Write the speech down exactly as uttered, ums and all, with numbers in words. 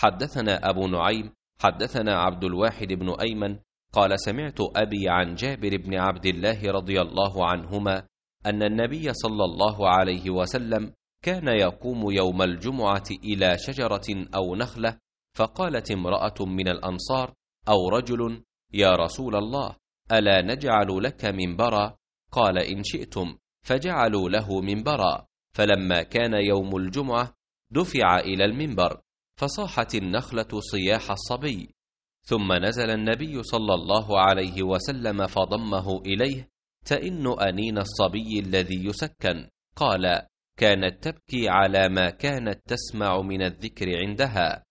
حدثنا أبو نعيم حدثنا عبد الواحد بن أيمن قال سمعت أبي عن جابر بن عبد الله رضي الله عنهما أن النبي صلى الله عليه وسلم كان يقوم يوم الجمعة إلى شجرة أو نخلة، فقالت امرأة من الأنصار أو رجل: يا رسول الله، ألا نجعل لك منبرا؟ قال: إن شئتم. فجعلوا له منبرا، فلما كان يوم الجمعة دفع إلى المنبر، فصاحت النخلة صياح الصبي، ثم نزل النبي صلى الله عليه وسلم فضمه إليه تئن أنين الصبي الذي يسكن. قال: كانت تبكي على ما كانت تسمع من الذكر عندها.